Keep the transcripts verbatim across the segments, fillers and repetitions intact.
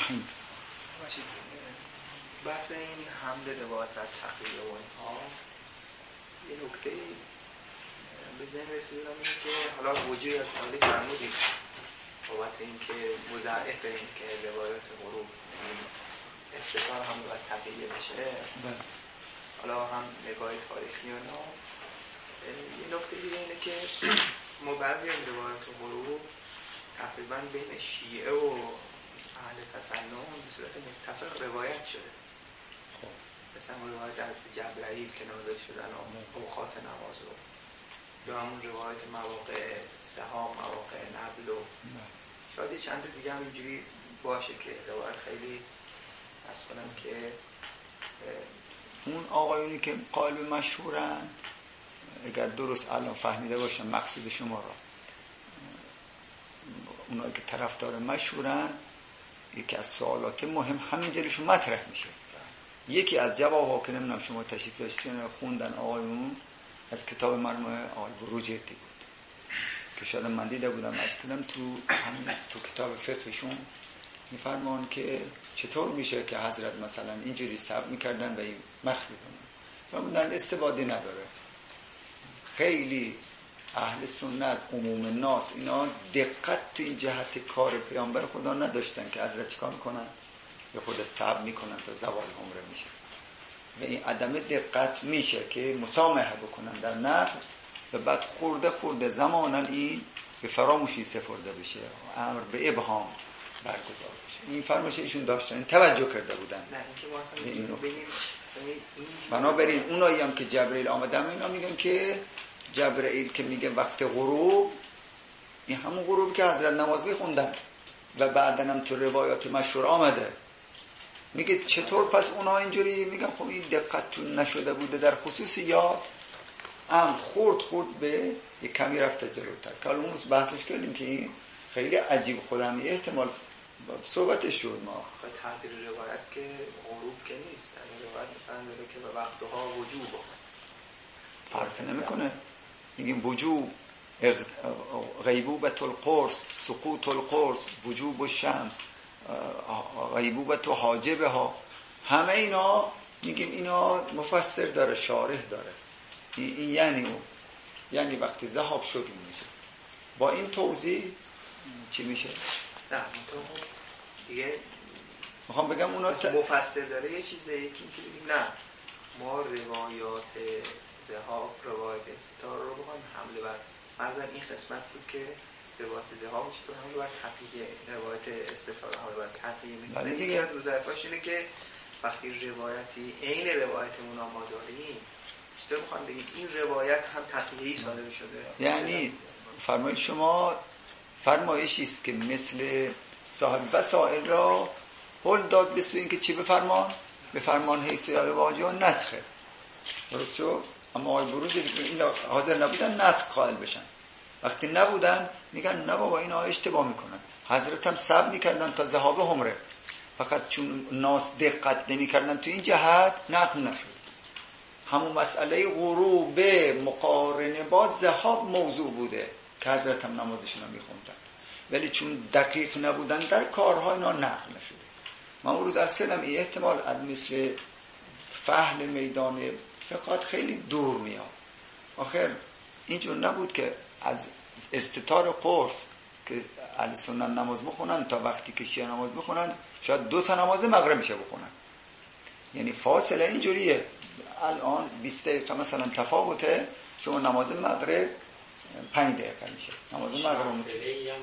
باشید بحث این حمل روایت بر تقیه و اینها یه نکته به ذهن رسیدم اینه که حالا وجود از حالی فرمودید بابت این که مضاعف این که روایات غروب استفاده هم باید تقیه بشه. حالا هم نگاه تاریخی و نه یه نکته دیگه اینه که ما بعضی از روایات غروب تقریبا بین شیعه و اهل تسنن به صورت متفق روایت شده. خب مثلا روایت از جبرائیل که نازل شدن و اوقات نماز و یا همون روایت مواقع سها، مواقع نبل و شاید چند تا دیگه هم اینجوری باشه که روایت خیلی از کنم که اون آقایونی که قائل به مشهورن اگر درست الان فهمیده باشم مقصود شما را، اونایی که طرفدار مشهورن یکی از سوالات مهم همین جلوشون مطرح میشه. یکی از جوابها که نمیدونم شما تشریف داشتین خوندن آقایون از کتاب مرحوم آقای بروجردی بود که شاید من دیده بودم اصلا تو همین تو کتاب فقهشون میفرمان که چطور میشه که حضرت مثلا اینجوری صبر میکردن و این مخفی کنن. فرمودن استباده نداره. خیلی اهل سنت عموم ناس اینا دقت تو این جهت کار پیامبر خدا نداشتن که حضرت چیکار میکنن یا خود صبر میکنن تا زوال عمره میشه و این عدم دقت میشه که مسامحه بکنن در نفس و بعد خورده خورده زمانا این به فراموشی سپرده بشه و امر به ابهام برگزار بشه. این فرمایش ایشون داشتن، توجه کرده بودن. نه اینکه ما اصلا اینو ببینیم بنابراین اونایی هم که جبرئیل آمدن اینا میگن که جبرئیل که میگه وقت غروب این همون غروب که حضرت نماز میخوندن و بعدن هم تو روایات مشهور آمده. میگه چطور پس اونا اینجوری میگن خب این دقت تو نشده بوده در خصوصیات هم خورد خورد به یک کمی رفته جلوتر که حالا اون بحثش کردیم که این خیلی عجیب خودم احتمال صحبتش شد. ما خواهد تعبیر روایت که غروب که نیست روایت مثلا داره که به وقتها وجوب فرق نمیکنه. میگیم وجوب غیبوبت القرص سقوط القرص وجوب الشمس غیبوبت حاجبها همه اینا میگیم اینا مفسر داره شارح داره. این یعنی اون یعنی وقتی ذهاب شد میشه با این توضیح چی میشه؟ نه تو دیگه میخوام بگم اونا مفسر داره یه چیز دیگه که بگیم نه ما روایات ذهاب روایات استتار رو بخوایم حمله بر فرضاً این قسمت بود که روایت ذهاب چطور حمله بر تقیه روایت استتار حمله بر تقیه میکنه. ولی دیگه از وظایفش اینه که وقتی روایتی عین روایتمون ما داریم چطور میخوام بگیم این روایت هم تقیه‌ای صادر شده. یعنی فرمایش شما فرمایشی است که مثل صاحب وسائل را هل داد به سوی این که چی بفرمان؟ بفرمان حیث یا واجه و نسخه. درسته؟ اما آقای بروج حاضر نبودن نسخ قائل بشن. وقتی نبودن میگن نه بابا اینا اشتباه میکنن. حضرت هم صبر میکردن تا ذهاب عمره. فقط چون ناس دقت نمیکردن تو این جهت نقل نشد. همون مسئله غروب مقارنه با ذهاب موضوع بوده که حضرت هم نمازشون رو میخوندن ولی چون دقیق نبودن در کارها اینا نقل نشده. من اون روز عرض کردم این احتمال از مثل فهم میدان فقط خیلی دور میاد. آخر اینجور نبود که از استتار قرص که اهل سنت نماز بخونن تا وقتی که شیعه نماز بخونن شاید دو تا نماز مغرب میشه بخونن. یعنی فاصله اینجوریه. الان بیست دقیقه مثلا تفاوته. شما نماز مغرب پنج دقیقه میشه. نماز مغرب میشه.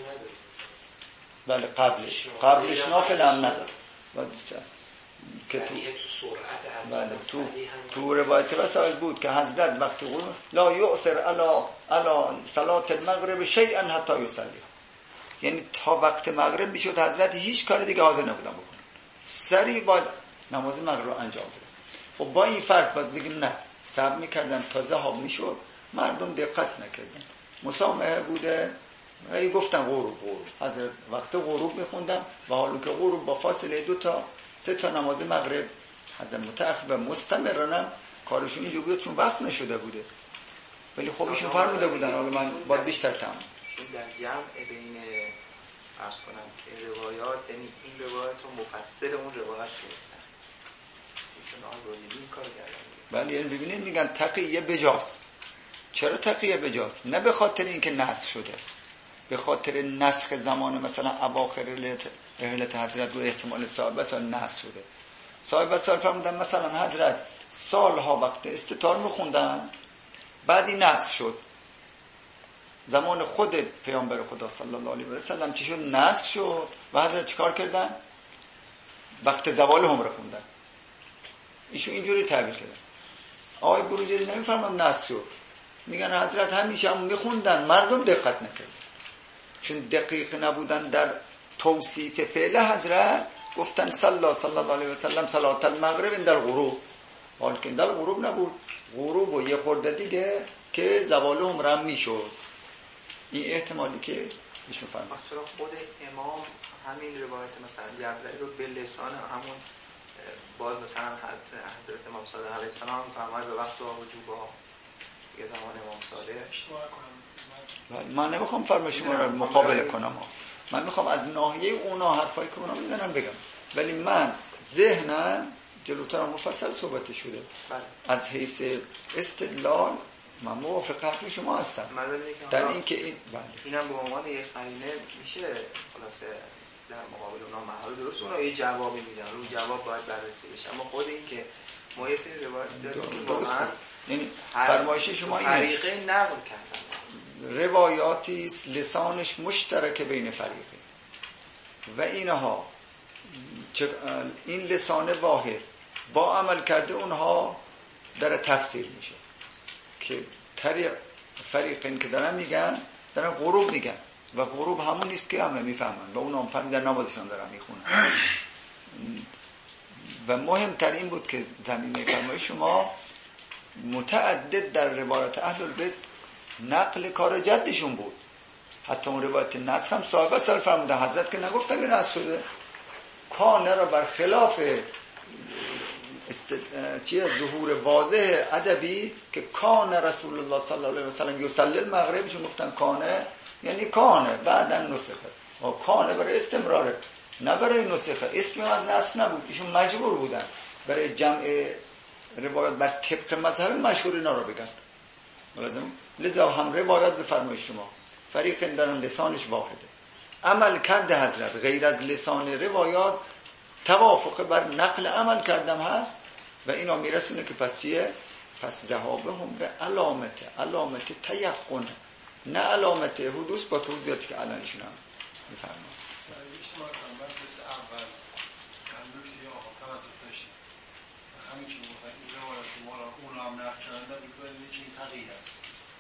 بله قبلش قبلش نافله هم نداره. که تو بله تو تو روایت وسائل بود که حضرت وقتی قول لا یؤثر علی علی صلات المغرب شیئا حتی یصلی. یعنی تا وقت مغرب میشد حضرت هیچ کار دیگه حاضر نبودن بکنن. سریع باید نماز مغرب رو انجام بدن. خب با این فرض باید بگیم نه صبر میکردن تا ذهاب میشد مردم دقت نکردن مسامحه بوده. ای گفتن غروب غروب حضرت وقت غروب میخوندن و حالا که غروب با فاصله دو تا سه تا نماز مغرب حضرت متأخر و مستمرانم کارشون اینجا بوده چون وقت نشده بوده. ولی خب ایشون فرموده بودن حالا من باید بیشتر تمام در جمع بین فرض کنم که روایات، یعنی این روایت رو مفسر اون روایت گرفتن، ایشون آقای رویدی این کار کردن. ولی یعنی ببینید میگن تقیه بجاست. چرا تقیه بجاست؟ نه به خاطر اینکه نسخ شده، به خاطر نسخ زمان مثلا اواخر رحلت حضرت و احتمال صاحب سال نسخ شده. صاحب سال فرمودن مثلا حضرت سالها وقت استطار میخوندن، بعدی نسخ شد. زمان خود پیامبر خدا صلی الله علیه و سلم چی شد؟ نسخ شد و حضرت چیکار کردن؟ وقت زوال هم رو خوندن. ایشون اینجوری تعبیر کردن. آقای بروجردی نمیفرمان نسخ شد، میگن حضرت همیشه هم میخوندن، مردم دقت نکردن. چون دقیق نبودن در توصیف فعل حضرت، گفتن صلی صلی الله علیه و سلم صلات المغرب در غروب، حال که در غروب نبود، غروب و یه خورده دیگه که زوال هم رم میشد. این احتمالی که ایشون فرمود. چرا خود امام همین روایت مثلا جبرئیل رو به لسان همون باز مثلا حضرت امام صادق علیه السلام فرمود به وقت و وجوبا یه زمان امام صادق. من نمیخوام فرم شما رو مقابله کنم، من میخوام از ناحیه اونا حرفایی که اونا میزنن بگم، ولی من ذهنم جلوتر مفصل صحبت شده. بله. از حیث استدلال من موافق حرف شما هستم در این که این بله اینم به عنوان یک قرینه میشه خلاصه در مقابل اونا محل درست اونا یه جوابی میدن، اون جواب باید بررسی بشه، اما خود این که ما یه سری روایت داریم که واقعا یعنی فرمایش شما اینه فریقه نقل کردن، روایاتی است لسانش مشترک بین فریقه و اینها این لسان واحد با عمل کرده اونها در تفسیر میشه که طریق فریقین که دارن میگن دارن غروب میگن و غروب همون نیست که همه میفهمن و اونا هم فهمی در نمازشان دارن میخونن. و مهمتر این بود که زمینه فرمایش شما متعدد در روایات اهل البیت نقل کار جدشون بود. حتی اون روایت نسخ هم صاحب سال فرمودن، حضرت که نگفتن که نسخ شده، کانه را بر خلاف است... چیه ظهور واضح ادبی که کان رسول الله صلی الله علیه و سلم یصلی المغرب، چون گفتن کانه یعنی کانه بعدن نسخه و کانه برای استمراره نه برای نسخه، اسمی از نسخ نبود، ایشون مجبور بودن برای جمع روایات بر طبق مذهب مشهور اینا رو بگن. لازم لذا هم روایات به فرمایش شما فریقین دارن لسانش واحده، عمل کرده حضرت غیر از لسان روایات توافق بر نقل عمل کردم هست و اینا میرسونه که پس چیه؟ پس ذهابه هم به علامت علامت تیقن نه علامت حدوث با توضیحاتی که الان ایشون هم میفرمایند. همین که میخواید این روایت ما را اون هم نقل کرده بکنید که این تغییر است،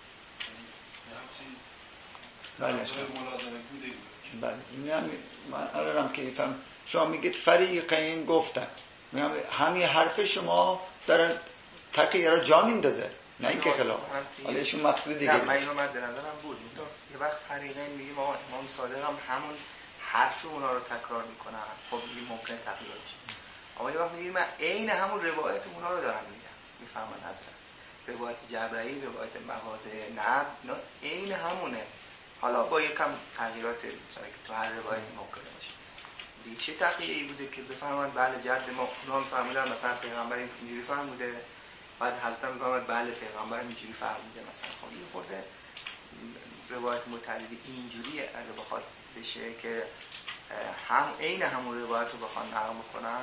یعنی همچین بله ملازمه بوده. بله این هم من الانم که فهم شما میگید فریقین گفتن، میگم همین حرف شما داره تقیه را جا میندازه نه اینکه خلاف. حالا ایشون مقصود دیگه نه من اینو مد نظرم بود یه وقت فریقین میگیم آقا امام صادق هم همون حرف اونا رو تکرار میکنن، خب این ممکنه تغییر بشه. اما یه وقت میگیم من عین همون روایت اونا رو دارم میگم، میفرمان حضرت روایت جبرئیل، روایت مغازه نب، اینا عین همونه، حالا با یکم تغییرات مثلا که تو هر روایتی ممکنه باشه. دیگه چه تغییری بوده که بفرمایید بله جد ما اونها فرمودن مثلا پیغمبر اینجوری فرموده، بعد حضرت میفرماید بله پیغمبر اینجوری فرموده مثلا. خب این خورده روایت متعدد اینجوری اگه بخواد بشه که هم عین همون روایت رو بخوان نقل بکنن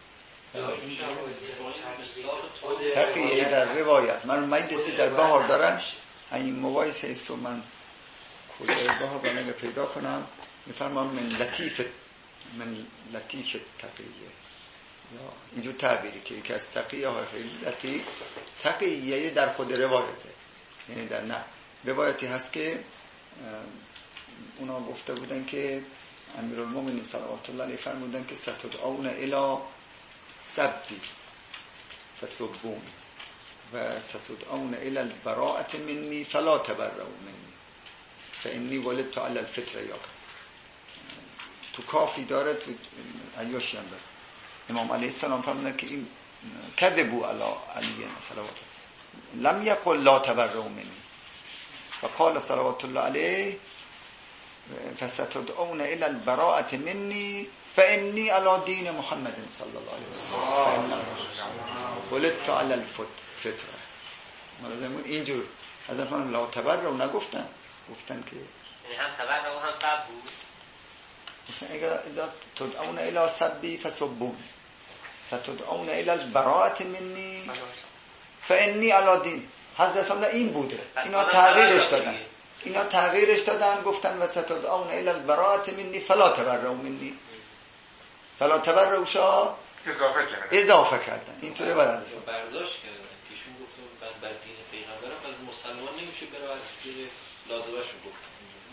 تقیه در روایت. من مجلسی در بهار دارم این مباحث هست و من کجای بهار بانه پیدا کنم میفرمام من لطیف من لطیف تقیه یا اینجور تعبیری که یکی از تقیه های خیلی لطیف تقیه در خود روایته، یعنی در نه روایتی هست که اونا گفته بودن که امیرالمومنین صلوات الله علیه فرمودن که ستدعون الی سبی فسبون و ستدعون الی البراءة منی فلا تبرؤوا منی فانی ولدت علی الفطره. یا تو کافی داره تو عیاشی هم داره امام علیه السلام فرمودن که این کذبوا علی علی صلوات لم یقل لا تبرؤوا منی فقال صلوات الله علیه فستدعون الی البراءة منی فانی علی دین محمد صلی الله علیه وسلم ولدت علی الفطره. ملازمون اینجور حضرت من لا تبرؤ نگفتن، گفتن که یعنی هم تبرؤ هم سب بود. اگر اذا تدعون الی سبی فسبون ستدعون الی البراءة منی فانی علی دین. حضرت فرمودن این بوده، اینا تغییرش دادن، اینا تغییرش دادن گفتن و ستدعون الی البراءة منی فلا تبرؤ منی. فلا تبرؤ شا اضافه کردن اضافه کردن اینطوری برداشت برداشت کردن که ایشون گفتن من بر دین پیغمبرم از مسلمان نمیشه بره، از دین لازمه‌شو گفت.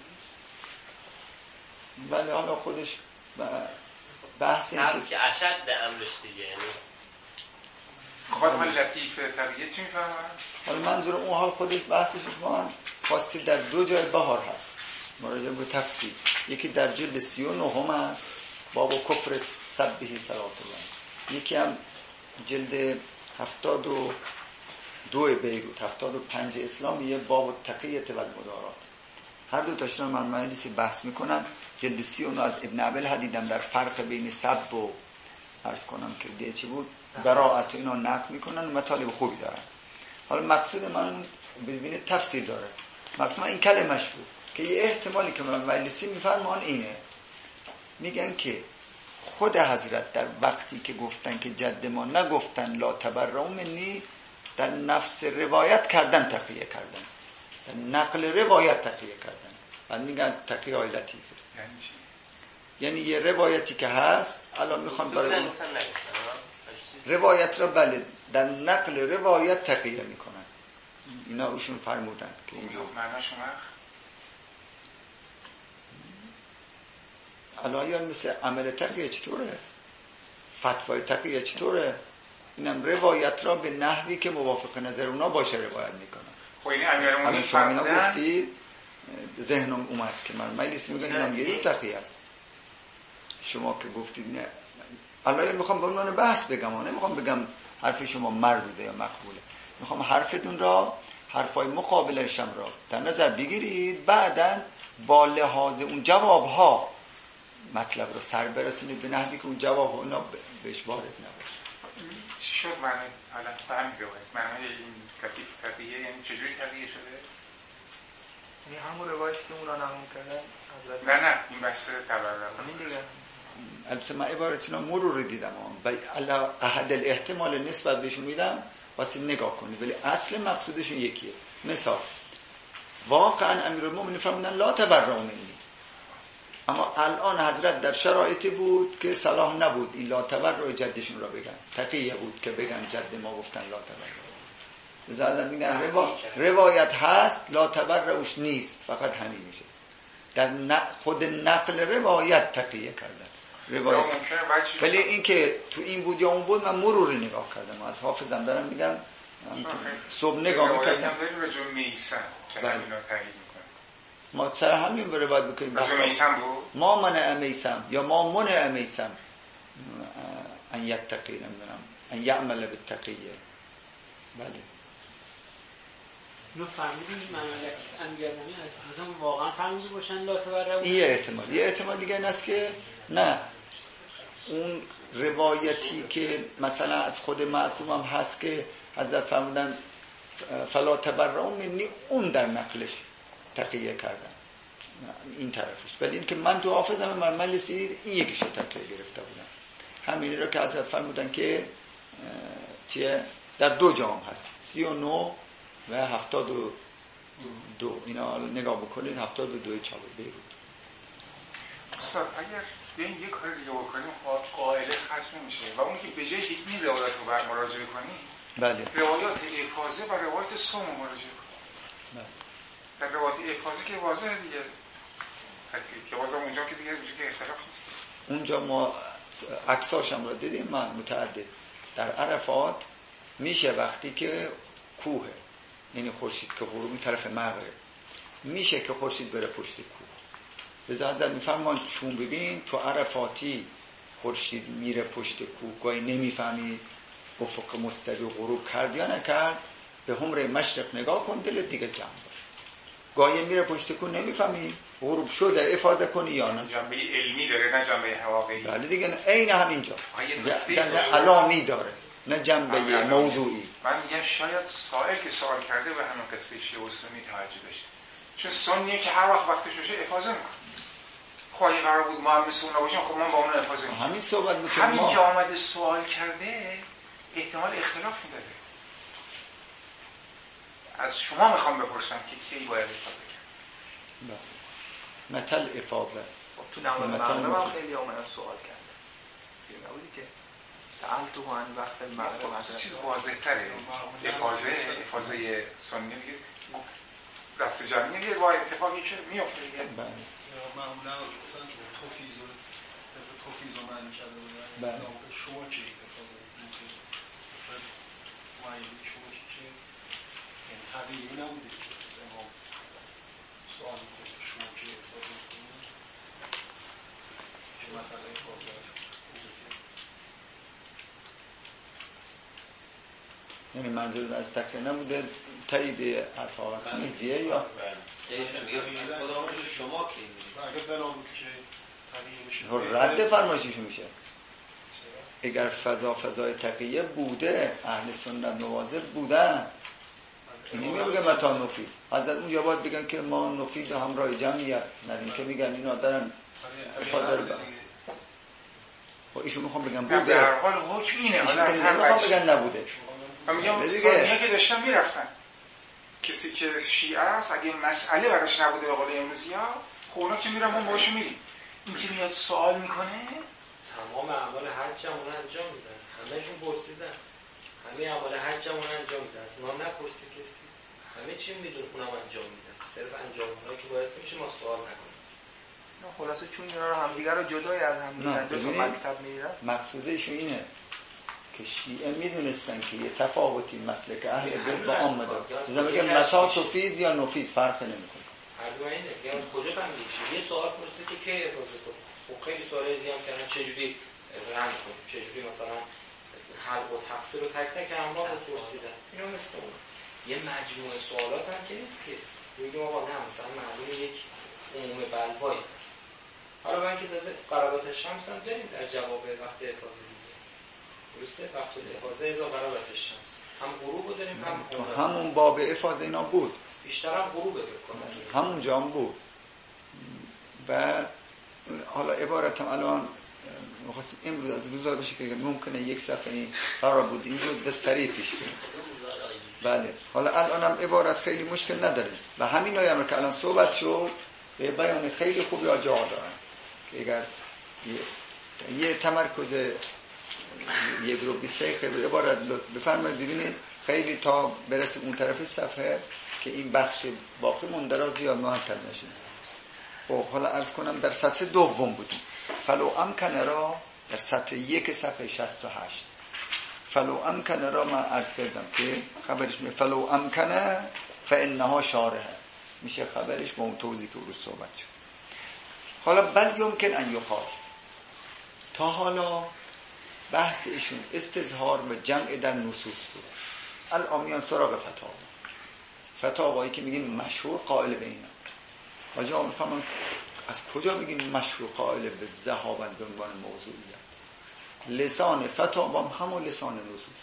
بله حالا خودش بحث این که اشد به امرش دیگه، یعنی خود حال لطیف طبیعه چی میفهمن؟ حالا منظور اون حال خودش بحثش من خواستی در دو جای بهار هست مراجعه به تفسیر. یکی در جلد سی و نهم است باب کفر سبه صلوات الله، یکی هم جلد هفتاد و دو بیروت هفتاد و پنج اسلام یه باب تقیت و المدارات. هر دو تاشون من مجلسی بحث میکنم. جلد سی و نه از ابن عبل دیدم در فرق بین سب و عرض کنم که دیگه چی بود براءت اینا نقل میکنن و مطالب خوبی دارن. حالا مقصود من ببینید تفسیر داره. مقصود من این کلمش بود که یه احتمالی که من مجلسی میفرمان اینه، میگن که خود حضرت در وقتی که گفتن که جد ما نگفتن لا تبرؤ منی، در نفس روایت کردن تقیه کردن، در نقل روایت تقیه کردن. من میگن از تقیه های لطیفه یعنی چی؟ یعنی یه روایتی که هست الان میخوان برای اون روایت را بله در نقل روایت تقیه میکنن. اینا اوشون فرمودن که این رو معناش الان مثل عمل تقیه چطوره، فتوای تقیه چطوره، اینم روایت را به نحوی که موافق نظر اونا باشه روایت میکنن. خب این امیرالمومنین شما اینا گفتید ذهنم اومد که من مجلس میگن اینم یه تقیه است. شما که گفتید نه الان میخوام به عنوان بحث بگم، نمیخوام بگم حرف شما مردوده یا مقبوله، میخوام حرفتون را حرفای مقابلش هم را در نظر بگیرید، بعدن با لحاظ اون جوابها مطلب رو سر برسونید به نحوی که اون جواب اونا بهش وارد نباشه. چی شد معنی حالا فهم روایت معنی این تقیه تقیه یعنی چجوری تقیه شده؟ یعنی همون روایتی که اونا نقل کردن حضرت نه نه این بحث تبرؤ همین دیگه. البته من عبارتینا مرور دیدم و احد الاحتمال نسبت بهشون میدم واسه نگاه کنید، ولی اصل مقصودشون یکیه. مثال واقعا امیرالمومنین فرمودن لا تبرؤ منی، اما الان حضرت در شرایطی بود که صلاح نبود این لا تبرؤ جدشون را بگن، تقیه بود که بگن جد ما گفتن لا تبرؤ. بذارن میگن روا... روایت هست لا تبرؤش نیست، فقط همین میشه. در ن... خود نقل روایت تقیه کردن روایت. ولی این که تو این بود یا اون بود من مروری نگاه کردم، از حافظم دارم میگم صبح نگاه میکردم. ما سر همین به روایت بکنیم ما منع میسم یا ما منع میسم ان یتقی نمیدونم ان یعمل بالتقیه. بله نو فهمیدیم معنی انگرمانی هست واقعا فهمیده باشن لا تبرؤ. یه احتمال یه احتمال دیگه این است که نه اون روایتی که مثلا از خود معصوم هم هست که حضرت فرمودن فلا تبرؤ منی، اون در نقلش تقیه کردن این طرفش. ولی این که من تو حافظم من مجلسی این یکیش تقیه گرفته بودم، همینی رو که حضرت فرمودن که چیه در دو جام هست سی و نو و هفتاد و دو. اینا نگاه بکنید هفتاد و دو چاپ بیروت. استاد اگر بیاییم یک کار دیگه بکنیم قائله ختم میشه و اون که به جای این روایت رو بر مراجعه کنیم بله روایات افاظه و روایت سوم مراجعه کنیم. بله در روایت افاظه که واضحه دیگه تکلیف که واضح اونجا که دیگه میشه که اختلاف نیست. اونجا ما عکساش هم رو دیدیم من متعدد در عرفات میشه وقتی که کوه یعنی خورشید که غروب طرف مغرب میشه که خورشید بره پشت کوه. لذا حضرت میفرمان چون ببین تو عرفاتی خورشید میره پشت کوه گاهی نمیفهمی افق مستوی غروب کرد یا نکرد، به همره مشرق نگاه کن دلت دیگه جمع باشه. گاهی میره پشت کوه نمیفهمی غروب شده افاضه کنی یا نه؟ جنبه علمی داره نه جنبه واقعی. بله دیگه عین همینجا جنبه علامی داره نه جنبه موضوعی. من میگم شاید سائل که سوال کرده به همین قصه شیعه و سنی توجه داشته، چون سنیه که هر وقت وقتش بشه افاضه میکنه. خب اگه قرار بود ما هم مثل اونا باشیم خب من با اونا افاضه میکنم. همین صحبت میکنم. همین که آمده سوال کرده احتمال اختلاف میداره. از شما میخوام بپرسم که کی باید افاضه کرد؟ مثل افاضه تو نماز مغرب هم خیلی آمدن سوال کردن. دیگه نبودی که سأل تو هن وقت مغرب حضرت چیز واضح تره. افاضه افاضه سنی دیگه دست جمعی دیگه با اتفاقی که میفته دیگه. معمولا مثلا توفیز و توفیز رو معنی کرده بودن شما چی اتفاقی معیلی شما چی که طبیعی نبوده که امام سوال کنید شما چی اتفاقی کنید چه مثلا اتفاقی یعنی منظور از تکره نبوده تایید حرف آقا سمیدیه یا شما که اگر بنا بود که رد فرمایشیشون میشه. اگر فضا فضای تقیه بوده اهل سنت نواظب بودن اینی میگه متا نفیز حضرت اون یا باید بگن که ما نفیز همراه جمعیت ندیم که میگن اینا دارن افاظه رو برن و ایشون میخوام بگن بوده در حال حکم اینه ایشون میخوام بگن نبوده. من میگم سنیه که داشتن میرفتن کسی که شیعه است اگه مسئله براش نبوده به قول امروزی ها خب اونا که میرن ما باشو میریم. این که میاد سوال میکنه تمام اعمال حج هم اون انجام میده است. همهشون پرسیدن همه اعمال حج هم اون انجام میده است. ما نپرسی کسی همه چی میدونه اونم انجام میده. صرف انجام هایی که باعث میشه ما سوال نکنیم. نه خلاصه چون اینا رو همدیگه رو جدای از هم دیدن دو تا مکتب میدیدن مقصودش اینه که شیعه میدونستن که یه تفاوتی مسلک اهل بیت با عامه داره. مثلا میگه متا توفیز یا نفیز فرق نمیکنه. عرض من اینه که از کجا فهمیدی یه سوال پرسید که کی افاضه کنه. خب خیلی سوالای دیگه هم کردن چجوری رنگ کنیم چجوری مثلا حلق و تقصیر رو تک تک انواع رو پرسیدن. اینا مثل اون یه مجموعه سوالات هم که نیست که میگم آقا نه مثلا معلومه یک عموم بلوایی هست. حالا من که تازه قرابت شمس هم داریم در جواب وقت افاضه دیگه درسته وقت افاضه ازا قرابت شمس هم غروب رو داریم هم تو همون باب افاضه اینا بود بیشتر هم غروب فکر کنم همون جا هم بود. و حالا عبارتم الان می‌خواستم امروز از روزا بشه که ممکنه یک صفحه این قرار بود این روز به سریع پیش بریم. بله حالا الانم عبارت خیلی مشکل نداره و همین آیه که الان صحبت شد به بیان خیلی خوبی ها جا دارن که اگر یه, یه تمرکز یک رو بیست دقیقه عبارت بفرمایید ببینید خیلی تا برسید اون طرف صفحه که این بخش باقی مندرا زیاد معطل نشه. خب حالا عرض کنم در سطح دوم بودیم. فلو امکنه را در سطح یک صفحه شصت و هشت فلو امکنه را من عرض کردم که خبرش میگه فلو امکنه فانها شارحه میشه خبرش با اون توضیح که روز صحبت شد. حالا بل یمکن ان یقال تا حالا بحث ایشون استظهار و جمع در نصوص بود. الان میان سراغ فتاوا فتاوایی که میگیم مشهور قائل به اینا آجا میفهمم از کجا بگیم مشروع قائل به ذهابت به عنوان موضوعیت. لسان فتاوا همون لسان نصوص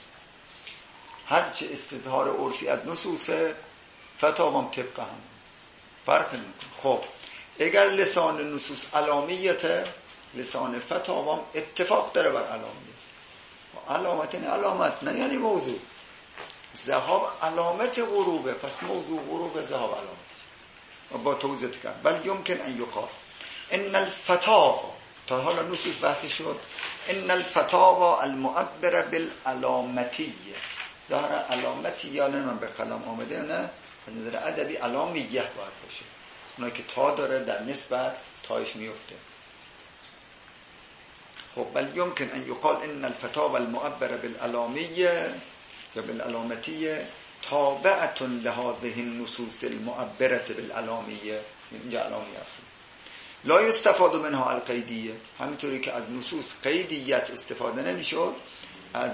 هرچه استظهار عرفی از نصوص فتاوا طبق هم فرق نمیکنه. خب اگر لسان نصوص علامیت لسان فتاوا اتفاق داره بر علامیت و علامت این علامت نه یعنی موضوع ذهاب علامت غروبه پس موضوع غروب ذهاب علامت و با توضیح کرد. بل یمکن ان یقال ان الفتاوا تا حالا نصوص بحث شد ان الفتاوا المعبر بالعلامتیه ظاهر علامتی یا نه من به کلام آمده نه به نظر ادبی علامیه باید باشه اونایی که تا داره در نسبت تایش میفته. خب بل یمکن ان یقال ان الفتاوا المعبر بالعلامیه یا بالعلامتیه تابعة لهذه النصوص المعبرة بالعلامیه اینجا علامیه است لا یستفاد منها القیدیه همینطوری که از نصوص قیدیت استفاده نمیشد از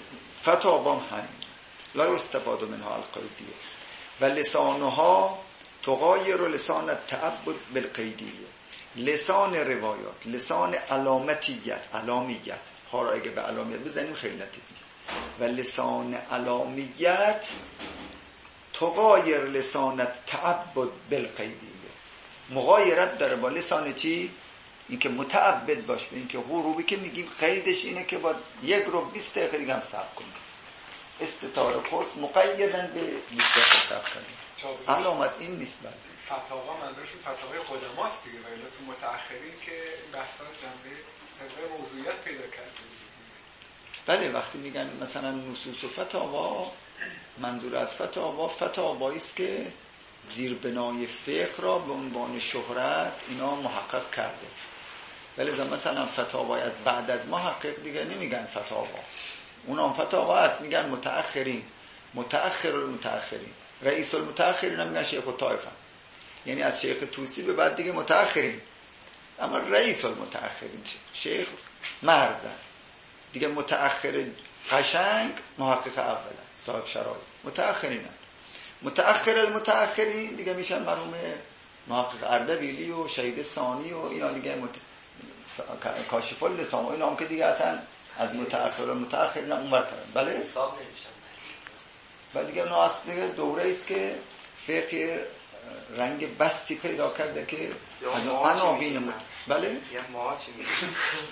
فتاوا هم لا یستفاد منها القیدیه و لسانها تغایر لسان التعبد بالقیدیه، لسان روایات، لسان علامتیت، علامیت ها را اگه به علامیت بزنیم خیلی لطیف نیست، و لسان علامیت تغایر لسان التعبد بالقیدیه، مغایرت داره با لسان چی؟ این که متعبد باش به این که غروبی که میگیم قیدش اینه که با یک رو بیست دقیقه دیگه هم صبر کنیم، استطار پرس مقیدن به بیست دقیقه صبر کنیم، علامت این نیست. بعد فتاوا منظورشون فتاوای قدماست دیگه، ولی تو متأخرین که بحثا جنبه صدق موضوعیت پیدا کرده. بله وقتی میگن مثلا نصوص و فتاوا، منظور از فتاوا فتاوایی است که زیربنای فقه را به عنوان شهرت اینا محقق کرده، ولی مثلا فتاوای از بعد از محقق دیگه نمیگن فتاوا، اونا هم فتاوا هست، میگن متأخرین، متأخر المتأخرین، رئیس المتأخرین هم میگن شیخ الطائفه، یعنی از شیخ طوسی به بعد دیگه متأخرین، اما رئیس المتأخرین شیخ مرزن دیگه، متأخر قشنگ محقق اوله صاحب شرایط، متأخرین هم. متأخر المتأخرین دیگه میشن مرحوم محقق اردبیلی و شهید ثانی و اینا دیگه مت... کاشف اللسان و اینا هم که دیگه اصلا از متأخر المتأخرین هم اونور طرف. بله حساب نمیشن و دیگه اونا اصلا دیگه دوره است که فقه رنگ بستی پیدا کرده که از عناوین مت... بله یه ما چی میشه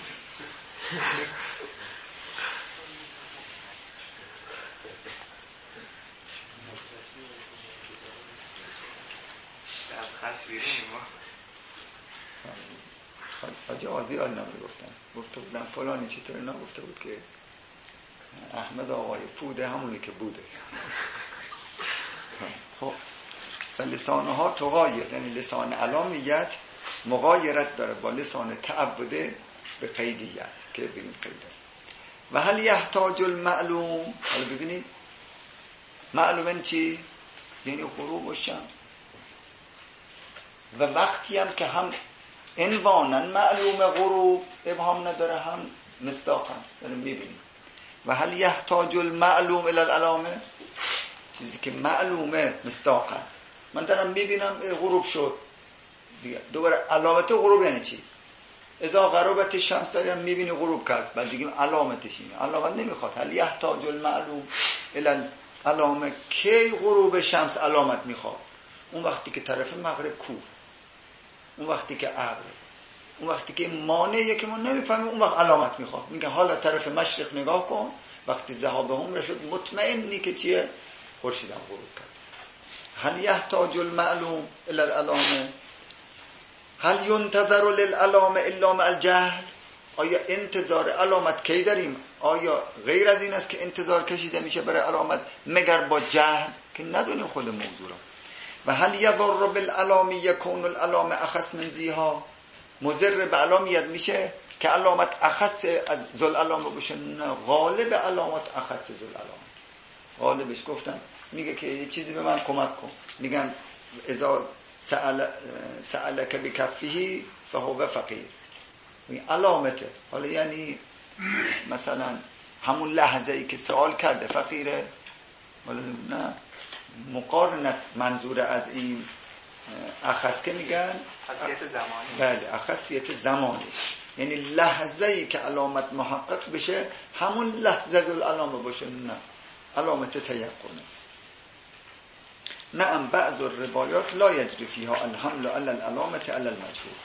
از خط بیرون ما حاجی آزیال نمیگفتن، گفته بودن فلانی چطور، نگفته بود که احمد آقای پوده همونی که بوده. خب و لسانها تغایر، یعنی لسان علامیت مغایرت داره با لسان تعبده به قیدیت که ببینیم قید است. و هل یحتاج المعلوم، حالا ببینید معلومن چی؟ یعنی غروب الشمس، و وقتی هم که هم عنوانا معلوم غروب ابهام نداره هم مصداقا داریم میبینیم. و هل یحتاج المعلوم الی العلامه، چیزی که معلومه مصداقا، من دارم میبینم غروب شد دیگه دوباره علامت غروب یعنی چی؟ اذا غربت شمس داریم میبینی غروب کرد، بعد دیگه علامتش اینه، علامت نمیخواد. هل یحتاج المعلوم الی العلامه، کی غروب شمس علامت میخواد؟ اون وقتی که طرف مغرب کو، اون وقتی که ابر، اون وقتی که مانعیه که ما نمیفهمیم، اون وقت علامت میخواد. میگه حالا طرف مشرق نگاه کن، وقتی ذهاب هم رشد مطمئنی که چیه؟ خورشید هم غروب کرد. هل یحتاج المعلوم الی العلامه، هل ینتظر للعلامه الا مع الجهل، آیا انتظار علامت کی داریم؟ آیا غیر از این است که انتظار کشیده میشه برای علامت مگر با جهل که ندونیم خود موضوع را؟ و هل یضر بالعلامه یکون العلامه اخص من ذیها، مضر به علامیت میشه که علامت اخص از ذل علامه باشه؟ نه، غالب علامات اخص ذل علامت، غالبش گفتن میگه که یه چیزی به من کمک کن، میگن اذا سأل سألک بکفه فهو فقیر، علامته. حالا یعنی مثلا همون لحظه ای که سوال کرده فقیره، ولی نه، مقارنت منظور از این اخص که میگن خاصیت زمانی، بله اخصیت زمانی، یعنی لحظه ای که علامت محقق بشه همون لحظه علامه باشه، نه علامت تیقنه. نعم بعض الروایات لا یجری فیها الحمل علی العلامه علی المجهول.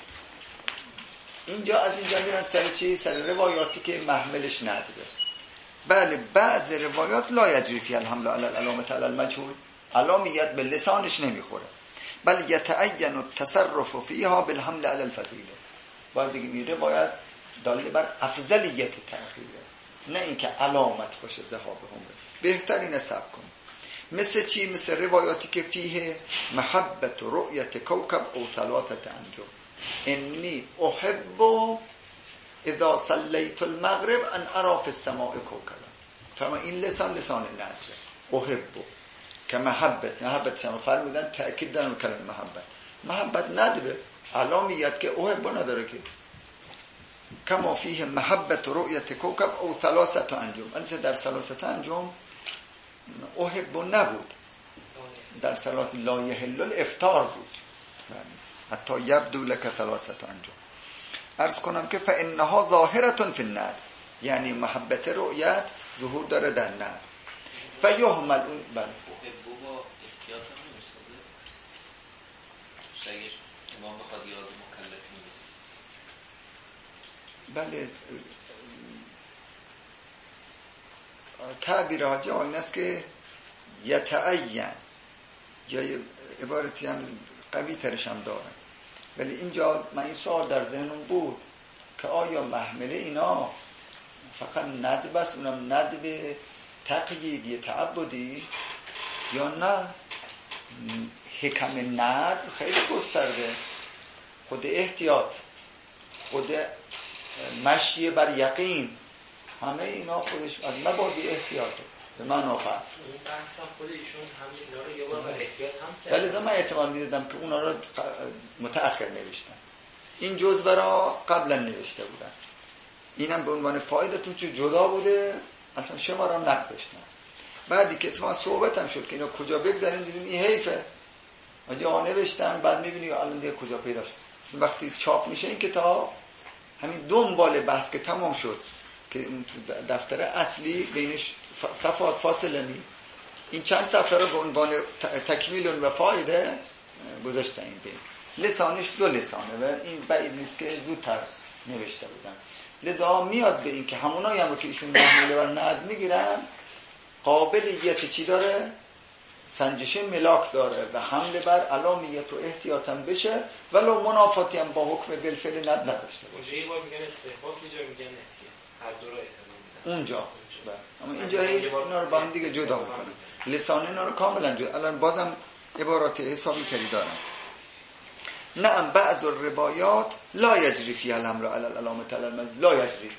اینجا از اینجا میرن سر چی؟ سر روایاتی که محملش نداره. بله بعض روایات لا یجری فیها الحمل علی العلامه علی المجهول، علامیت به لسانش نمیخوره، بل یتعین التصرف فیها بالحمل علی الفضیله. باید دیگه روایت دلیل بر افضلیت تأخیره، نه اینکه علامت باشه ذهاب هم. بهترین حساب کن مثل چی؟ مثل روایاتی که فیه محبت رؤیت کوکب او ثلاثت انجم، انی احب اذا صلیت المغرب ان ارى فی السماء کوکبا. فرما این لسان لسان نظره، احب که محبت، محبت شما فرمودن تأکید دارن کلمه محبت، محبت نداره، علامیت که احب نداره که. کما فیه محبت رؤیت کوکب او ثلاثت انجم، انچه در ثلاثت انجم احب نبود، در صلات لا یحل الافطار بود. حتی یبدو لک ثلاثه انجام. عرض کنم که فانها ظاهرة فی الند، یعنی محبت رؤیت ظهور داره در ند. فیهمل اون بله بابا احتیاط هم نمیستاده سگش امام بخواد یاد مکلفی بله. تعبیر حاجی آین است که یتعین، یا عبارتی هم قوی ترش هم داره، ولی اینجا من این سوال در ذهنم بود که آیا محمله اینا فقط ندب است، اونم ندب تقییدی تعبدی، یا نه حکم ندب خیلی گسترده، خود احتیاط، خود مشی بر یقین، همه اینا خودش از مبادی احتیاطه به من آفت. این بحث هم خود ایشون هم اینا رو یه بار بر احتیاط هم کرد، ولی من احتمال میدادم که اونا رو متأخر نوشتن، این جزوه را قبلا نوشته بودن، اینم به عنوان فایدتون چون جدا بوده اصلا شما را نگذاشتن. بعدی که اتفاقا صحبت هم شد که اینا کجا بگذاریم، دیدیم این حیفه آجا ها نوشتن، بعد میبینی الان دیگه کجا پیدا شد. وقتی چاپ میشه این کتاب همین دنبال بحث که تمام شد که دفتر اصلی بینش صفحات فاصله نی، این چند صفحه رو به عنوان تکمیل و فایده گذاشتن این بین. لسانش دو لسانه و این بعید نیست که زودتر نوشته بودن، لذا میاد به این که همونایی هم که ایشون محموله و ند میگیرن قابلیت چی داره؟ سنجش ملاک داره و حمله بر علامیت و احتیاطم بشه ولو منافاتی هم با حکم بالفعل ند نداشته باشه. یه بار میگن استحباب، یه جا میگن احتیاط، هر دو را احتمال میدن اونجا اما اینجا اینا رو با هم دیگه جدا میکنه، لسان اینا رو کاملا جدا. الان بازم عبارات حسابی تری دارن. نعم بعض الروایات لا یجری فی الامر علی العلامه المز لا یجری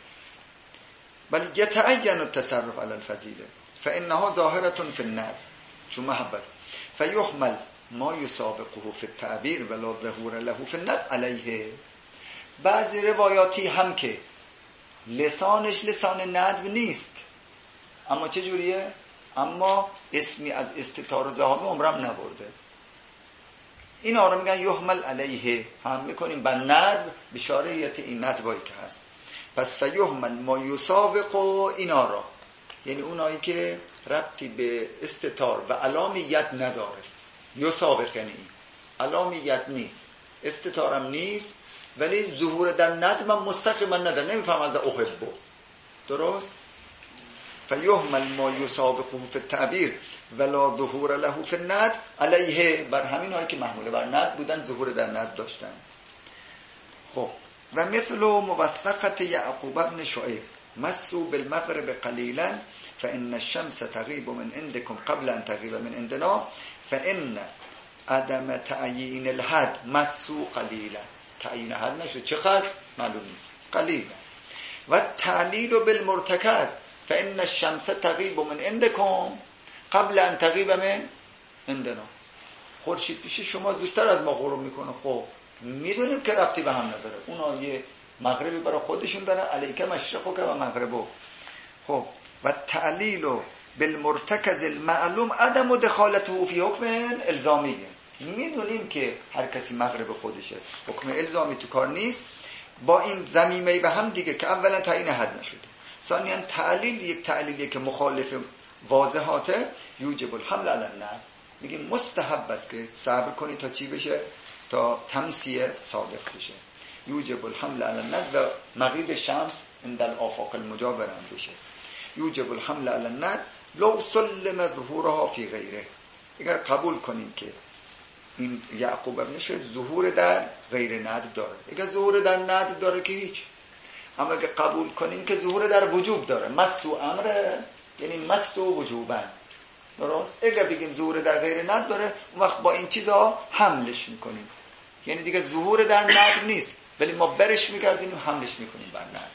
بل یتعین التصرف علی الفضیله فانها ظاهره فی الند چون محبت فیحمل ما یسابقه فی التعبیر ولا ظهور له فی الند علیه. بعضی روایاتی هم که لسانش لسان ندب نیست اما چه جوریه؟ اما اسمی از استتار و ذهاب عمرم نبرده، این آره میگن یحمل علیه، هم میکنیم بر ندب بشارهیت این ندبایی که هست. پس فیحمل ما یسابق اینا را، یعنی اونایی که ربطی به استتار و علامیت نداره، یسابق یعنی علامیت نیست استتارم نیست ولی ظهور در ندب مستقیما نداره، نمیفهم از احبه، درست؟ فیحمل ما یسابقه فی التعبیر ولا ظهور له فی الند علیه، بر همین هایی که محموله بر ند بودن ظهور در ند داشتن. خب و مثل موثقت یعقوب بن شعیب مسوا بالمغرب قلیلا فان الشمس تغیب من عندكم قبل ان تغیب من عندنا فان عدم تعیین الحد مسوا قلیلا، تعیین حد نشد چقدر معلوم نیست، قلیلا. و تعلیل بالمرتکز فان الشمس تغیب من عندكم قبل ان تغیب من عندنا، خورشید پیش شما زودتر از ما غروب میکنه. خب میدونیم که ربطی به هم نداره، اونا یه مغربی برای خودشون دارن، علیک مشرق و مغرب. خب و تعلیل بالمرتکز المعلوم عدم دخالته فی حکم الزامی، میدونیم که هر کسی مغرب خودشه، حکم الزامی تو کار نیست، با این ضمیمه به هم دیگه که اولا تعیین حد نشده، ثانیا تعلیل یک تعلیلیه که مخالف واضحاته، یوجب الحمل علی الند، میگیم مستحب است که صبر کنی تا چی بشه؟ تا تمسیه ثابت بشه. یوجب الحمل علی الند و مغیب شمس عند الافاق المجاوره هم بشه. یوجب الحمل علی الند لو سلم ظهورها فی غیره، اگر قبول کنیم که این یعقوب ابن شعیب ظهور در غیر ند داره، اگر ظهور در ند داره که هیچ، اما اگر قبول کنیم که ظهور در وجوب داره، مسو امره یعنی مسو وجوبن، درست؟ اگر بگیم ظهور در غیر ند داره اون وقت با این چیزا حملش میکنیم، یعنی دیگه ظهور در ند نیست ولی ما برش میکردیم حملش میکنیم بر ند.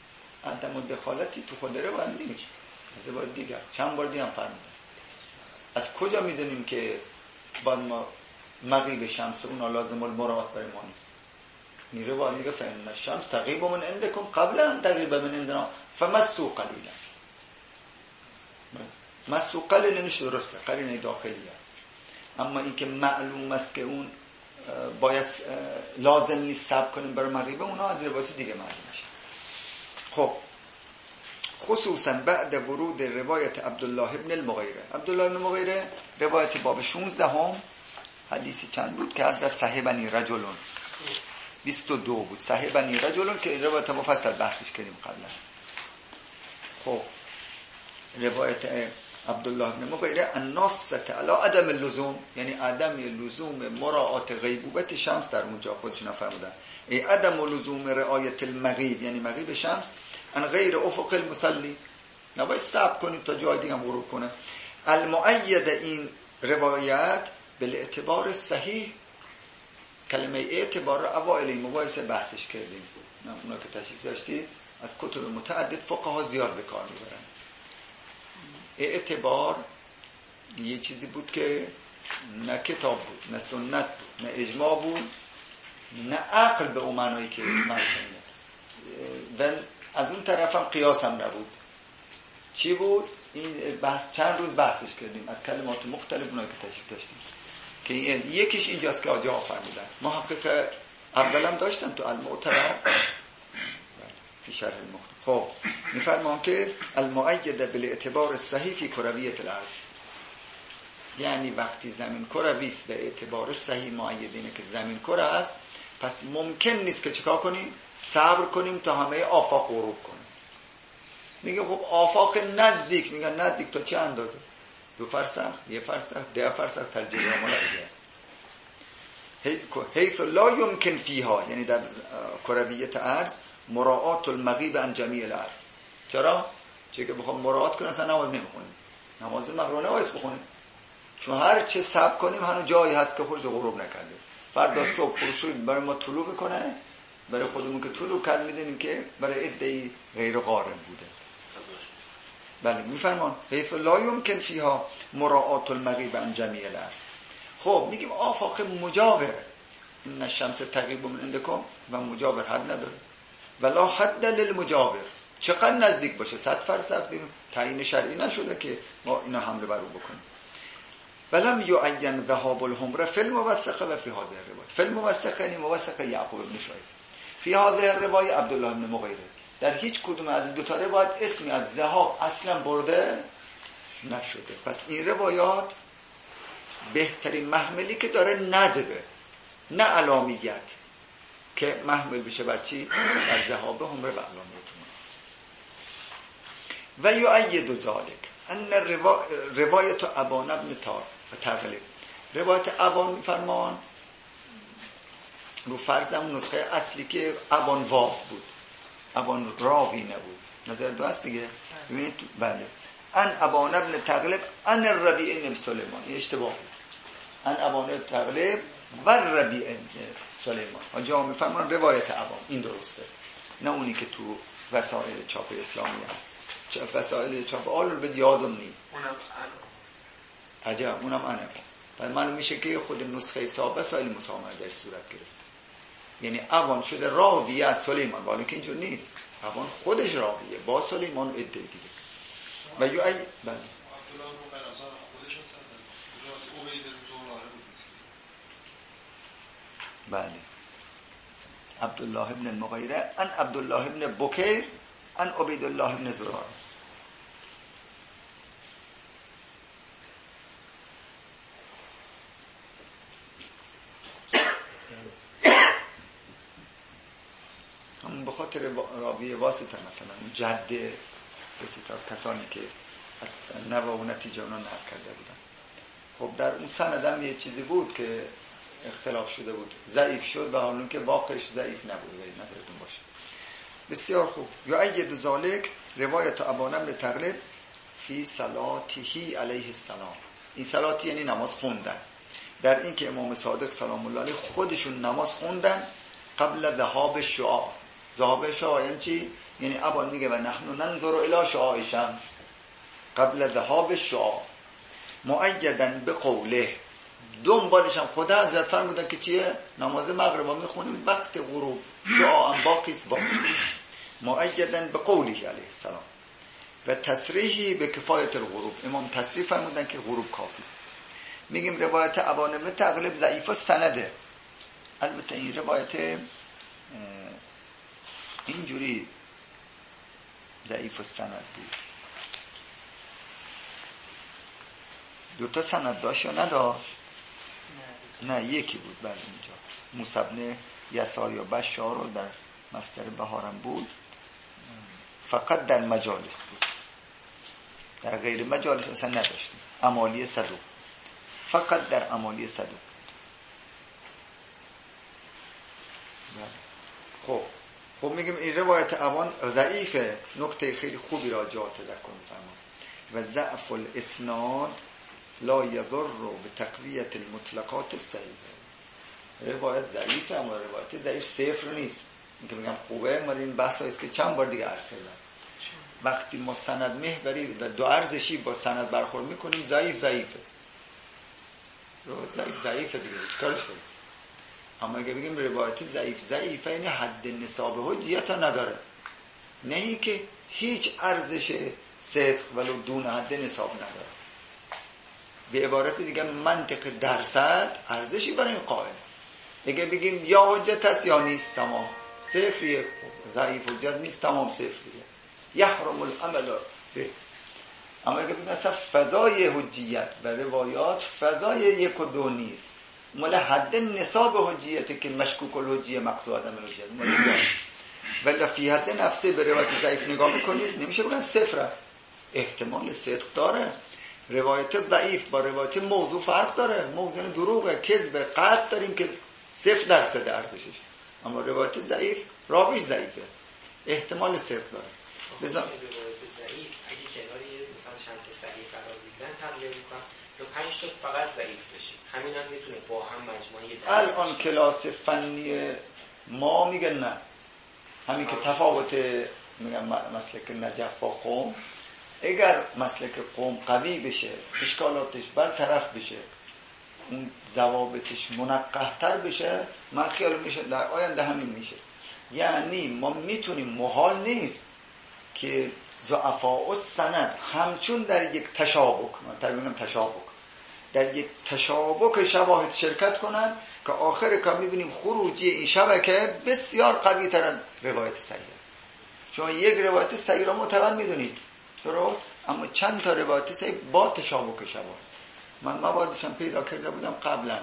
عدم دخالتی تو خود رو بندی میشه، از باید دیگه است، چند بار دیگه هم فرمودن از کجا میدونیم که با ما مغیب شمس اونا لازم المراد برای ما نیست؟ میره با میگه فإن الشمس تغیب من عندكم قبل ان تغیب من عندنا فمسوا قلیلا. مسوا قلیلا نش درسته، قرینه داخلی است. اما اینکه معلوم است که اون باید لازم نیست صبر کنیم برای مغیبه، اونا از روایت دیگه معلوم میشه. خب خصوصا بعد ورود روایت عبدالله ابن المغیره. عبدالله ابن المغیره روایت باب شانزده هم حدیثی چند بود که حضرت صاحبنی رجلون بیست و دو بود، صاحبنی رجلون که روایت مفصل بحثش کردیم قبلا. خب روایت عبدالله ابن مغیره الناصت علی عدم اللزوم، یعنی عدم لزوم مراعات غیبوبت شمس در اونجا خودشون فرمودن. ای عدم لزوم رعایت المغیب، یعنی مغیب شمس ان غیر افق المصلی، نباید صبر کنیم تا جای دیگه هم غروب کنه. المؤید این روایت بالاعتبار صحیح، کلمه اعتبار اوائل این مباحثه بحثش کردیم، اونا که تشریف داشتید از کتب متعدد فقها زیاد به کار میبرن. اعتبار یه چیزی بود که نه کتاب بود، نه سنت بود، نه اجماع بود، نه عقل به اون معنایی که من و از اون طرف هم قیاس هم نبود. چی بود؟ این بحث چند روز بحثش کردیم از کلمات مختلف اونایی که تشریف داشتیم که یکیش اینجاست که آجا فرمودن. محقق اولم داشتن تو المعتبر فی شرح المختلف. خب میفرمان که المؤید بالاعتبار الصحیح فی کرویت الارض، یعنی وقتی زمین کروی است به اعتبار صحیح مؤیدینه که زمین کره است، پس ممکن نیست که چیکار کنیم؟ صبر کنیم تا همه آفاق غروب کنیم. میگه خب آفاق نزدیک، میگن نزدیک تا چه اندازه؟ دو فرسخ، یه فرسخ، ده فرسخ ترجیح ملحظه است. حیث لا یمکن فیها، یعنی در کرویت ارض مراعات المغیب عن جمیع الارض. چرا؟ چون که بخوام مراعات کنیم اصلا نماز نمیخونیم، نماز مغرب نباید بخونیم، چون هر چه صبر کنیم هنوز جایی هست که خودش غروب نکرده. فردا صبح خورشید برای ما طلوع میکنه، برای خودمون که طلوع کرد میدونیم که برای عده‌ای غیر قارن بوده. بله میفرمان حیث لا یمکن فیها مراعات المغیب عن جمیع الارض. خب میگیم آفاق مجاور، ان الشمس تغیب من عندکم، و مجاور حد نداره ولا حد للمجاور. چقدر نزدیک باشه؟ صد فرسخ دیم تعیین شرعی نشده که ما اینا حمله بر او بکنیم. ولم یعین ذهاب الحمره فی الموثقه و فی هذه الروایه. فی الموثقه یعنی موثق یعقوب بن شایب، فی هذه الروایه عبدالله بن مغیره. در هیچ کدوم از دو تا روایت اسمی از ذهاب اصلا برده نشده. پس این روایات بهترین محملی که داره ندبه، نه علامیت که محمل بشه بر چی؟ بر ذهاب حمره و علامیت. و یؤید ذلک ان روایت ابان ابن تار و تغلب، روایت ابان میفرمان رو فرضم نسخه اصلی که ابان واف بود، ابان راوی نبود. نظر درست دیگه؟ ببینید بله. ان ابان ابن تغلب ان الربیع بن سلیمان، این اشتباه بود. ان ابان تغلب و الربیع بن سلیمان. آنجا میفرمان روایت ابان، این درسته، نه اونی که تو وسایل چاپ اسلامی هست. چه وسایل چاپ آل رو به یادم نیم، اونم عجب، اونم انف است. و معلوم میشه که خود نسخه صاحب وسایل مسامحه در صورت گرفته، یعنی ابان شده راویه از سلیمان، ولی که اینجور نیست. ابان خودش راویه با سلیمان و عده دیگه. و یو ای بله بله عبدالله ابن المغیره ان عبدالله ابن بکیر ان عبیدالله ابن زرار. همون به خاطر راوی واسطه مثلا جده واسطه کسانی که از نوع و نتیجه اونا نقل کرده بودن. خب در اون سندم یه چیزی بود که اختلاف شده بود، ضعیف شد و حالون که واقعش ضعیف نبود، نظرتون باشه. بسیار خوب. یا اید ذالک روایت ابان بن تغلب فی صلاته علیه السلام. این صلات یعنی نماز خوندن، در این که امام صادق سلام الله علیه خودشون نماز خوندن قبل ذهاب شعاع. ذهاب شعاع یعنی چی؟ یعنی ابان میگه و نحن ننظر الی شعاع شمس قبل ذهاب شعاع. مؤیدن به قوله، دنبالش هم خدا حضرت فرمودن که چیه؟ نماز مغرب رو میخونیم وقت غروب شعاع باقیست باقی، مؤیدن به قوله علیه السلام و تصریحی به کفایت الغروب. امام تصریح فرمودن که غروب کافیست. میگیم روایت ابانمه تقلیب ضعیف و سنده. البته این روایت اینجوری ضعیف و سند بود، دوتا سند داشت یا نداشت؟ نه یکی بود. بعد اینجا موسی بن یسار یا بشار رو در مصدر بهارم بود، فقط در مجالس بود، در غیر مجالس اصلا نداشتیم. امالی صدوق، فقط در امالی صدوق. خب خب میگیم این روایت ابان ضعیفه. نکته خیلی خوبی را جا تذکر می‌فرمایید و ضعف الاسناد لا یضر به تقویت المطلقات الصحیحه. روایت ضعیفه اما روایت ضعیف صفر نیست. اینکه میگم خوبه، ما این بحث است که چند بار دیگه عرض کردم، وقتی ما سند محوری و دو ارزشی با سند برخورد میکنیم ضعیف ضعیفه، ضعیف ضعیفه دیگه کارش داریم. اما اگه بگیم روایت ضعیف ضعیفه، یعنی حد نصاب حجیت نداره، نه که هیچ ارزش صدق ولو دون حد نصاب نداره. به عبارت دیگه منطق درصد ارزشی برای این قائل. اگه بگیم یا حجت هست یا نیست، تمام صفریه. ضعیف حجت نیست، تمام صفریه، یحرم العمل به. اما اگه بگیم اصلا فضای حجیت و روایات فضای یک و دو نیست، مال حد نصاب حجیت که مشکوک الحجیه مقطوع عدم الحجیت، ولی فی حد نفسه به روایت ضعیف نگاه میکنید نمیشه بگن صفر است، احتمال صدق داره. روایت ضعیف با روایت موضوع فرق داره. موضوع دروغه، کذب، قطع داریم که صفر درصد ارزشش، اما روایت ضعیف راویش ضعیفه، احتمال صدق داره. بذار روایت ضعیف اگه کناری مثلا چند تا صحیح قرار بدن تقلیل می‌کنم یا پنج تا فقط ضعیف بشه، همین هم میتونه با هم مجموعه الان کلاس فنی ما میگن نه، همین که تفاوت میگن مسلک نجف با قوم، اگر مسلک قوم قوی بشه، اشکالاتش برطرف بشه، اون ضوابطش منقح‌تر بشه، من خیال میشه در آینده همین میشه. یعنی ما میتونیم، محال نیست که ضعفاء السند همچون در یک تشابک، من تعبیر تشابک، در یک تشابک شواهد شرکت کنن که آخر کار میبینیم خروجی این شبکه بسیار قوی تر از روایت صحیح است. شما یک روایت صحیح را معتبر میدونید، درست، اما چند تا روایت صحیح با تشابک شواهد. من موادشم پیدا کرده بودم قبلا،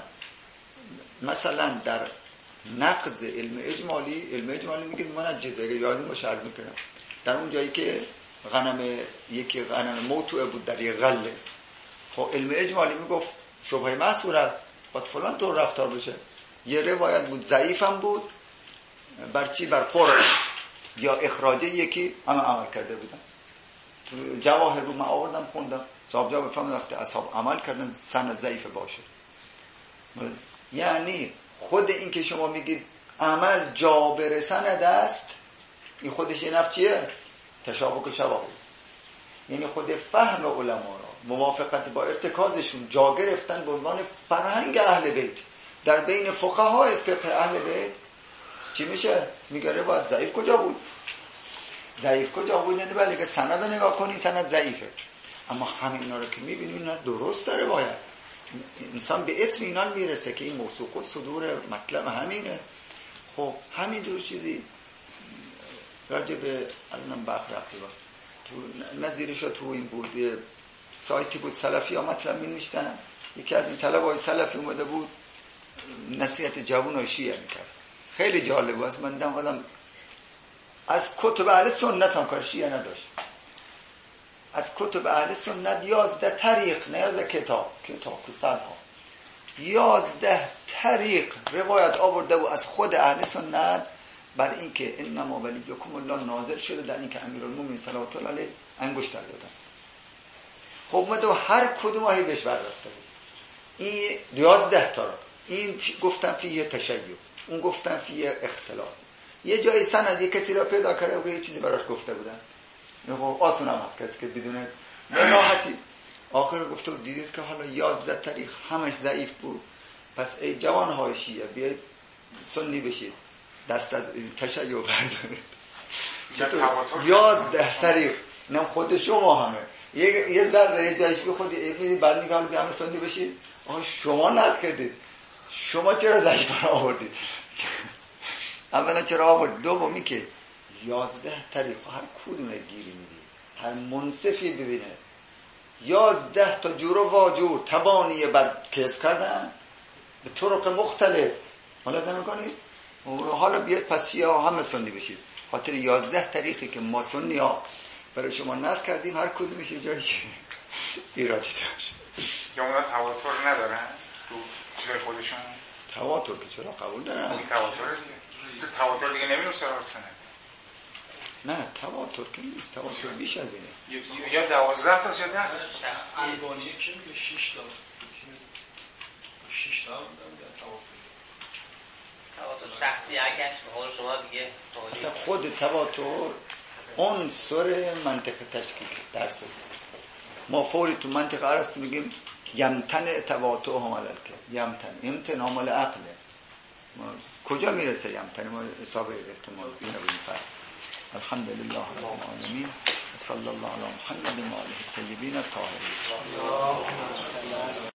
مثلا در نقض علم اجمالی، علم اجمالی میگه منجزه، اگه یادم باشه عرض میکنم، در اون جایی که غنم یکی غنم موتوعه بود در یک غله، خب علم اجمالی میگفت شبهه مسئول است، باید فلان طور رفتار بشه. یه روایت بود ضعیفم بود، بر چی؟ بر قرآن یا اخراج یکی اما عمل کرده بودن. تو جواهر رو من آوردم خوندم، جواب جواب فهمیدم وقتی اصحاب عمل کردن سند ضعیف باشه. یعنی خود این که شما میگید عمل جابر سند است، این خودش یه نفچیه تشابک شواهد. یعنی خود فهم علما را موافقت با ارتکازشون جا گرفتن به عنوان فرهنگ اهل بیت در بین فقهای فقه اهل بیت. چی میشه؟ میگه روایت ضعیف کجا بود؟ ضعیف کجا بود؟ نه بله که سند رو نگاه کنی سند ضعیفه، اما همینا رو که میبینی نه درست روایت، انسان به اطمینان میرسه که این موثوق و صدور مطلب همینه. خب همین دو چیزی راجع به الانم بخرقی با تو نظیرش تو این بود، سایتی بود سلفی ها مطلب می نوشتن، یکی از این طلب های سلفی اومده بود نصیحت جوان های شیعه میکرد، خیلی جالب بود. من دیدم آدم از کتب اهل سنت هم کار شیعه نداشت، از کتب اهل سنت یازده طریق، نه یازده کتاب، کتاب که صدها، یازده طریق روایت آورده بود از خود اهل سنت بر این که انما ولیکم الله نازل شده در این که امیرالمومنین صلوات الله علیه انگشتر دادن. خب ما دو هر کدوم هایی بهش بررفته بود، این یازده تا را، این گفتن فیه تشیع، اون گفتن فیه اختلاط. یه جای سند یه کسی را پیدا کرده و یه چیزی براش گفته بودن، خب آسون هم هست کسی که بدون راحتی آخر گفته بود دیدید که حالا یازده طریق همش ضعیف بود، پس ای جوانهای شیعه بیاید سنی بشید، دست از تشیع بردارید. چطور یازده طریق نم خود شما همه یه یه ذره یه جایش بی خودی میدید بعد میگه حالا همه سنی بشید. آها شما نقد کردید، شما چرا ضعیف را آوردید؟ اولا چرا آورد؟ دومی که یازده طریق هر کدومه گیری میدی، هر منصفی ببینه یازده تا جور و واجور تبانی بر کسب کردن به طرق مختلف. حالا زمین کنید حالا بیاد پس یا همه سنی بشید، خاطر یازده طریقی که ما سنی ها برای شما نقل کردیم هر کدوم میشه جایش ایرادی داشت. یا اونا تواتر ندارن تو چیزای خودشون؟ تواتر که چرا قبول دارن؟ اون تواتر دیگه تو تواتر دیگه نمی‌نویسه راستنه. نه تواتر که نیست، تواتر بیش از اینه. یا دوازده تا یا ده البانیه که میگه شش تا شش تا تواتر شخصی اگه به قول شما دیگه اصلا خود تواتر عنصر منطق تشکیل درس ما فوری تو منطق ارسطو میگیم یمتن تواتر حمل که یمتن یمتن حمل عقله. کجا میرسه یمتن؟ ما حساب احتمال اینو بفرض. الحمد لله رب العالمین صلی الله علی محمد و آله الطیبین الطاهرین.